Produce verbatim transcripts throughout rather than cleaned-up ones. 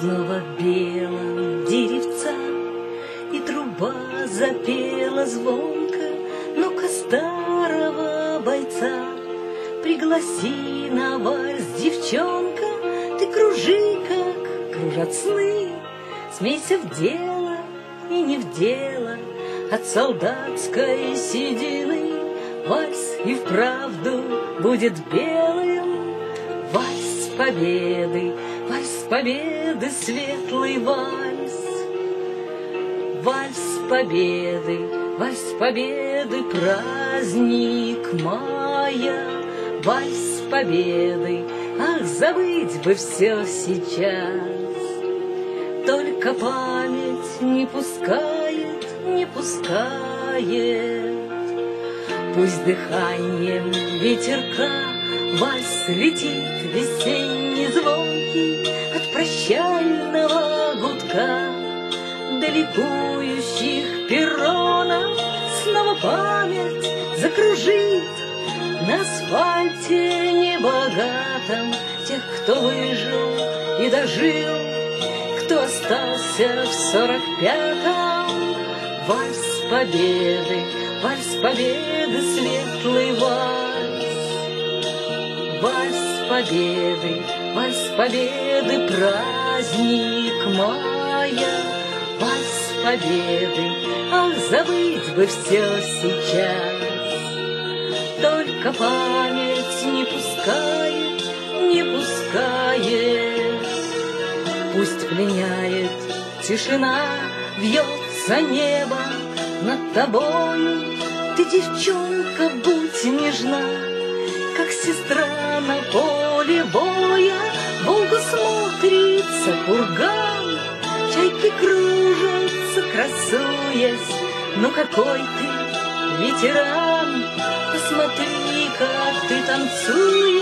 снова белым деревца, и труба запела звонко. Ну-ка, старого бойца, пригласи на вальс, девчонка. Ты кружи, как кружат сны, смейся в дело и не в дело. От солдатской седины вальс и вправду будет белым. Вальс победы, вальс победы, светлый вальс. Вальс победы, вальс победы, праздник мая. Вальс победы, ах, забыть бы все сейчас. Только память не пускает, не пускает. Пусть дыханием ветерка вальс летит весенний звонкий от прощального гудка. До ликующих перронов снова память закружит на асфальте небогатом тех, кто выжил и дожил, кто остался в сорок пятом. Вальс победы, вальс победы, светлый вальс. Вальс победы, вальс победы, праздник мая. Вальс победы, ах, забыть бы все сейчас. Только память не пускает, не пускает. Пусть пленяет тишина, вьется небо над тобою. Ты, девчонка, будь нежна, как сестра на поле боя. Волгу смотрится курган, чайки кружатся, красуясь. Ну какой ты ветеран, посмотри, как ты танцуешь.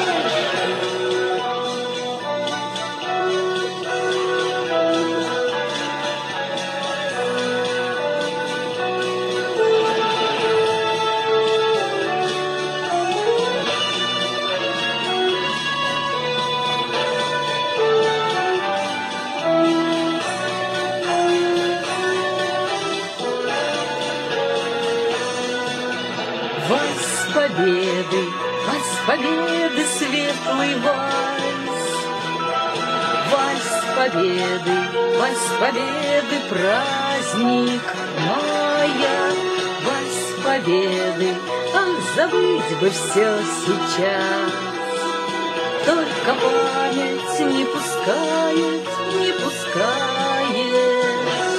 Вальс победы, вальс победы, светлый вальс. Вальс победы, вальс победы, праздник мая. Вальс победы, ах, забыть бы все сейчас. Только память не пускает, не пускает.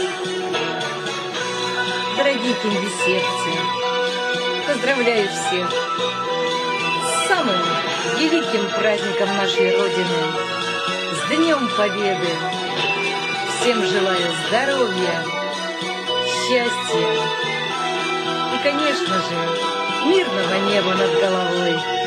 Дорогие кингисеппцы, поздравляю всех с самым великим праздником нашей Родины, с Днем Победы. Всем желаю здоровья, счастья и, конечно же, мирного неба над головой.